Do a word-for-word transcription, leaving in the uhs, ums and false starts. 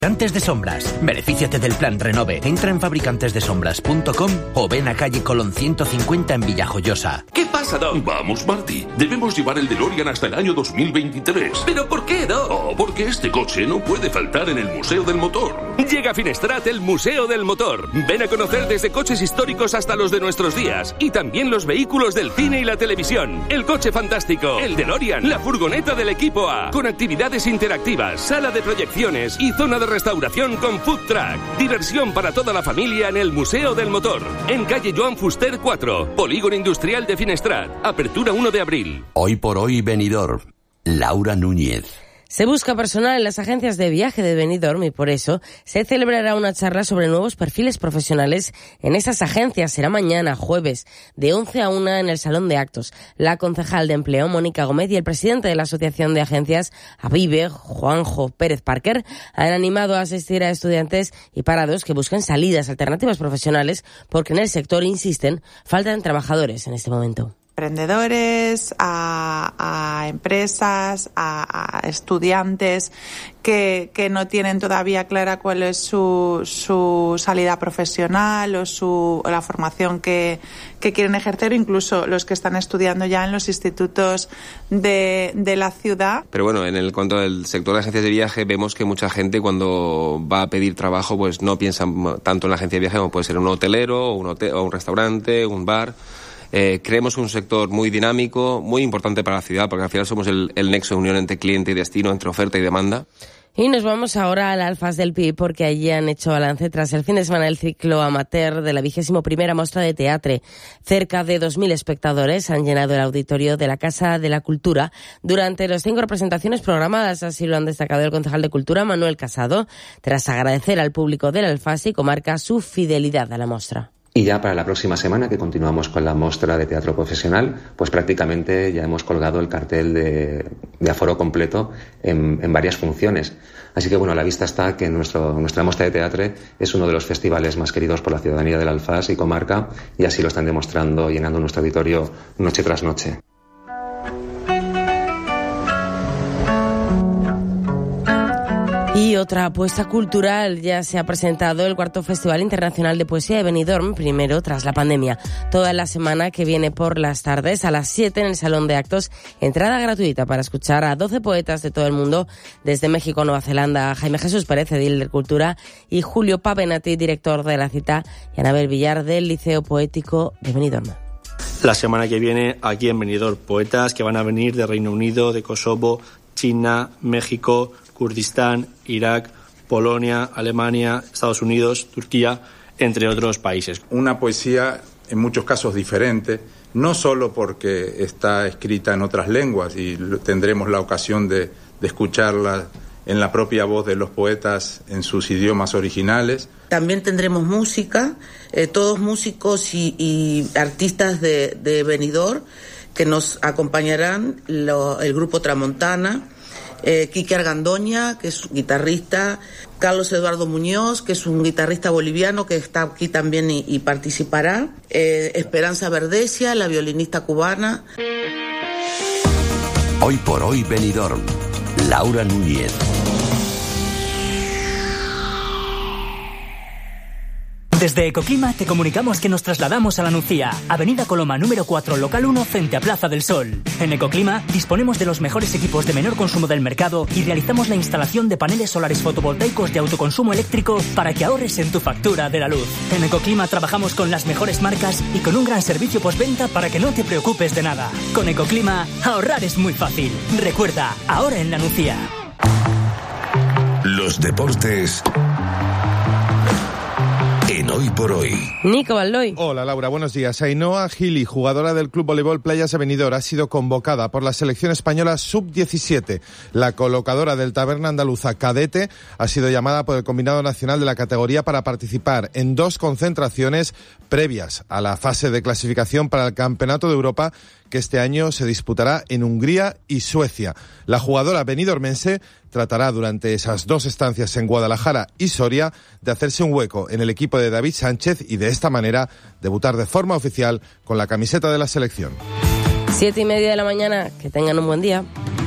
Fabricantes de sombras. Benefíciate del plan Renove. Entra en fabricantes de sombras punto com o ven a calle Colón ciento cincuenta en Villajoyosa. ¿Qué pasa, Doc? Vamos, Marty. Debemos llevar el DeLorean hasta el año dos mil veintitrés. ¿Pero por qué, Doc? Oh, porque este coche no puede faltar en el Museo del Motor. Llega a Finestrat el Museo del Motor. Ven a conocer desde coches históricos hasta los de nuestros días. Y también los vehículos del cine y la televisión. El coche fantástico, el DeLorean, la furgoneta del equipo A. Con actividades interactivas, sala de proyecciones y zona de restauración con food truck. Diversión para toda la familia en el Museo del Motor. En calle Joan Fuster cuatro, Polígono Industrial de Finestrat. Apertura uno de abril. Hoy por hoy Benidorm. Laura Núñez. Se busca personal en las agencias de viaje de Benidorm y por eso se celebrará una charla sobre nuevos perfiles profesionales en esas agencias. Será mañana, jueves, de once a una en el Salón de Actos. La concejal de Empleo, Mónica Gómez, y el presidente de la Asociación de Agencias, AVIVE, Juanjo Pérez Parker, han animado a asistir a estudiantes y parados que busquen salidas alternativas profesionales porque en el sector, insisten, faltan trabajadores en este momento. Emprendedores, a, a empresas, a, a estudiantes que, que no tienen todavía clara cuál es su, su salida profesional o su o la formación que, que quieren ejercer, incluso los que están estudiando ya en los institutos de, de la ciudad. Pero bueno, en el cuanto al sector de agencias de viaje, vemos que mucha gente cuando va a pedir trabajo pues no piensa tanto en la agencia de viaje como puede ser un hotelero o un, hotel, o un restaurante, un bar. Eh, creemos un sector muy dinámico, muy importante para la ciudad, porque al final somos el, el nexo de unión entre cliente y destino, entre oferta y demanda. Y nos vamos ahora al Alfas del Pi, porque allí han hecho balance tras el fin de semana del ciclo amateur de la vigésimo primera Mostra de Teatre. Cerca de dos mil espectadores han llenado el auditorio de la Casa de la Cultura durante las cinco representaciones programadas. Así lo han destacado el concejal de Cultura, Manuel Casado, tras agradecer al público del Alfas y comarca su fidelidad a la mostra. Y ya para la próxima semana, que continuamos con la Mostra de Teatro Profesional, pues prácticamente ya hemos colgado el cartel de, de aforo completo en, en varias funciones. Así que bueno, a la vista está que nuestro, nuestra Mostra de Teatro es uno de los festivales más queridos por la ciudadanía del Alfas y comarca, y así lo están demostrando, llenando nuestro auditorio noche tras noche. Y otra apuesta cultural, ya se ha presentado el cuarto Festival Internacional de Poesía de Benidorm, primero tras la pandemia. Toda la semana que viene por las tardes a las siete en el Salón de Actos, entrada gratuita para escuchar a doce poetas de todo el mundo, desde México, Nueva Zelanda, Jaime Jesús Pérez, edil de Cultura, y Julio Pavenati, director de la cita, y Anabel Villar del Liceo Poético de Benidorm. La semana que viene aquí en Benidorm, poetas que van a venir de Reino Unido, de Kosovo, China, México, Kurdistán, Irak, Polonia, Alemania, Estados Unidos, Turquía, entre otros países. Una poesía en muchos casos diferente, no solo porque está escrita en otras lenguas y tendremos la ocasión de, de escucharla en la propia voz de los poetas en sus idiomas originales. También tendremos música, eh, todos músicos y, y artistas de, de Benidorm que nos acompañarán, lo, el grupo Tramontana, Eh, Quique Argandoña, que es guitarrista, Carlos Eduardo Muñoz, que es un guitarrista boliviano que está aquí también y, y participará, eh, Esperanza Verdecia, la violinista cubana. Hoy por hoy Benidorm, Laura Núñez. Desde Ecoclima te comunicamos que nos trasladamos a La Nucía, Avenida Coloma número cuatro, local uno, frente a Plaza del Sol. En Ecoclima disponemos de los mejores equipos de menor consumo del mercado y realizamos la instalación de paneles solares fotovoltaicos de autoconsumo eléctrico para que ahorres en tu factura de la luz. En Ecoclima trabajamos con las mejores marcas y con un gran servicio postventa para que no te preocupes de nada. Con Ecoclima, ahorrar es muy fácil. Recuerda, ahora en La Nucía. Los deportes en Hoy por Hoy. Nico Baldoy. Hola Laura, buenos días. Ainhoa Gili, jugadora del Club Voleibol Playas de Benidorm, ha sido convocada por la selección española sub diecisiete. La colocadora del Taberna Andaluza cadete ha sido llamada por el combinado nacional de la categoría para participar en dos concentraciones previas a la fase de clasificación para el Campeonato de Europa que este año se disputará en Hungría y Suecia. La jugadora benidormense tratará durante esas dos estancias en Guadalajara y Soria de hacerse un hueco en el equipo de David Sánchez y de esta manera debutar de forma oficial con la camiseta de la selección. Siete y media de la mañana, que tengan un buen día.